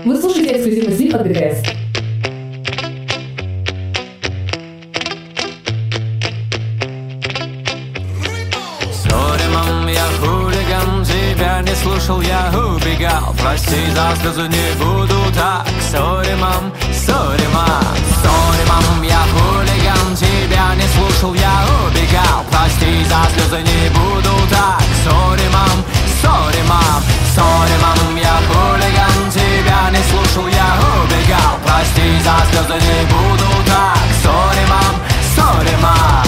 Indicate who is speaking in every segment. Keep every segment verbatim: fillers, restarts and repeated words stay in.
Speaker 1: Вы слушаете эксклюзивный слип от би ти эс.
Speaker 2: Сори, мам, я хулиган, тебя не слушал, я убегал. Прости, за слезы не буду так. Сори, мам, сори, мам. Сори, мам, я хулиган, тебя не слушал, я убегал. Прости, за слезы не буду так. Сори, мам, сори, мам. Сори, мам, я хулиган, тебя не слушал, я убегал. Прости, за слезы не буду так. Сори, мам, сори, мам.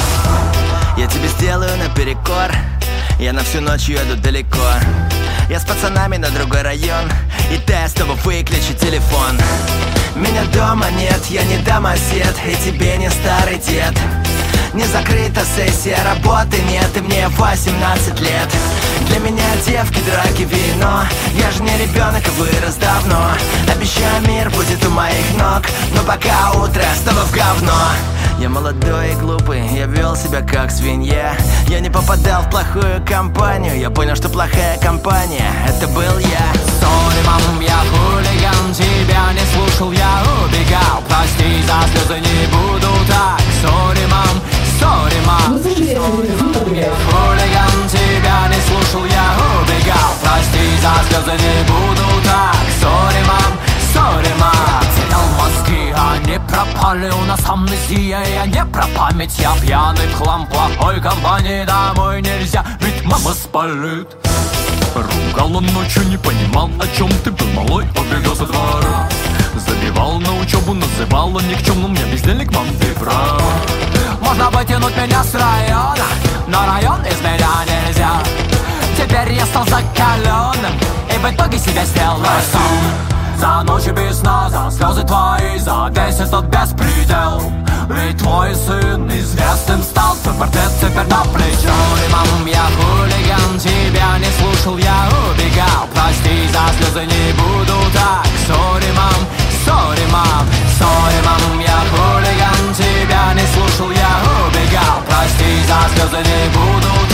Speaker 3: Я тебе сделаю наперекор. Я на всю ночь еду далеко. Я с пацанами на другой район. И тестово выключи телефон. Меня дома нет, я не домосед. И тебе не старый дед. Не закрыта сессия, работы нет. И мне восемнадцать лет. Для меня девки, драки, вино. Я же не ребенок и вырос давно. Обещаю, мир будет у моих ног. Но пока утро снова в говно. Я молодой и глупый, я вел себя как свинья. Я не попадал в плохую компанию. Я понял, что плохая компания — это был я.
Speaker 2: Сори, мам, я хулиган, тебя не слушал, я убегал. Прости, за слезы не буду так. Сори, мам, сори, мам.
Speaker 1: Вы слушаете эксклюзивный слип от би ти эс.
Speaker 2: Хулиган, тебя не слушал, я убегал. Прости, за слезы не буду так. Сори, мам, сори, мам. Терял мозги, они пропали. У нас амнезия, я не про память. Я пьяный в хлам, плохой компании. Домой нельзя, ведь мама спалит. Ругала ночью, не понимал, о чем ты был малой. Убегал со двора, забивал на учебу, называла никчемным. Я бездельник, мам, ты прав. Можно вытянуть меня с района, но район из меня нельзя. Теперь я стал закаленным и в итоге себя сделал сам. За ночи без сна, за слезы твои, за весь этот беспредел. Ведь твой сын известным стал, твой портрет теперь на плечо. Сори, мам, я хулиган, тебя не слушал, я убегал. Прости, за слезы не буду так. Сори, мам, сори, мам. Сори, мам, я хулиган, тебя не слушал, я убегал. Прости, за слезы не буду